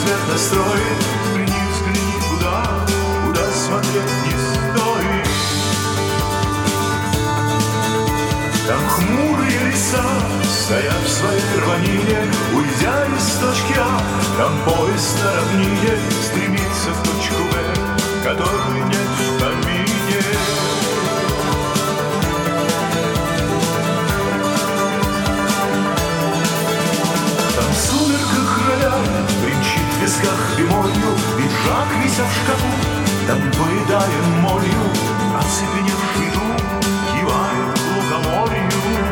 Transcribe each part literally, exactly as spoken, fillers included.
взгляд настроит. Взгляни, взгляни туда, куда смотреть не стоит. Там хмурые леса стоят в своей рванине, уйдя из точки А. Там поезд на равнине стремится в точку Б, которой нет в помине. Там в сумерках рояль бренчит в висках бемолью, пиджак вися в шкафу. Там, поедая молью, оцепеневший дум кивает лукоморью.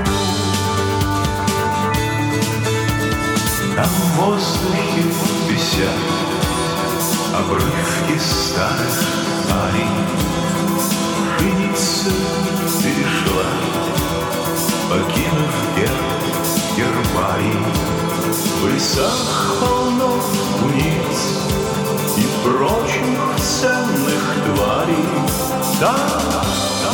Там в воздухе висят обрывки старых арий. Пшеница перешла, покинув герб гербарий. В лесах полно куниц и прочих ценных тварей. Да, да.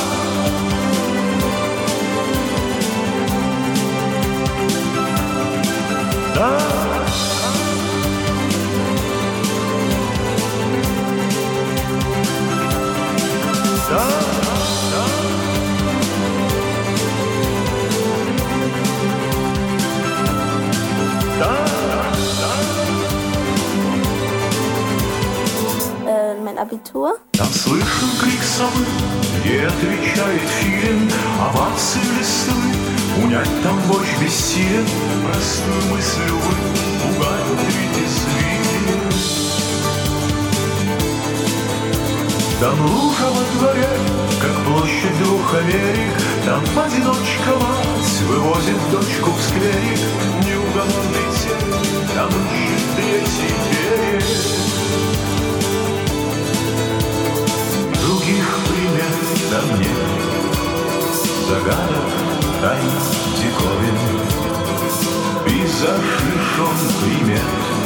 Да. Да. Да. Да. Äh, mein Abitur. Там слышен крик совы, ей отвечает филин, овации листвы. Унять там вождь бессилен, простую мысль, увы, пугают ведь извилин. Там лужа во дворе, как площадь двух Америк. Там одиночка мать вывозит дочку в скверик. Неугомонный тень, там ищет третий берег. Других примет там нет, загадок, тайн, диковин. Пейзаж лишен примет,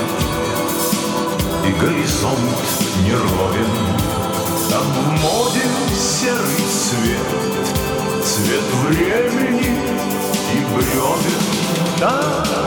и горизонт неровен. Там в моде серый цвет, цвет времени и бревен. Да.